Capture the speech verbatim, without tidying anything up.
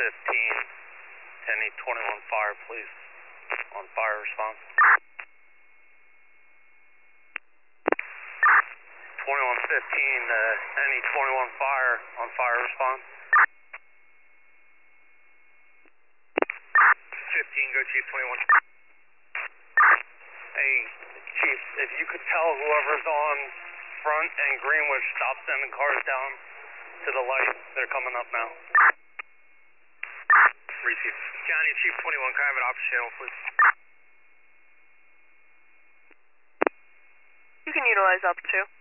fifteen, ten eight twenty-one fire, please. On fire response. twenty-one fifteen, uh, ten eight twenty-one fire, on fire response. fifteen, go Chief twenty-one. Hey, Chief, if you could tell whoever's on front and Greenwich, stop sending cars down to the light. They're coming up now. Receive. County Chief twenty-one, can I have an option channel, please? You can utilize up to.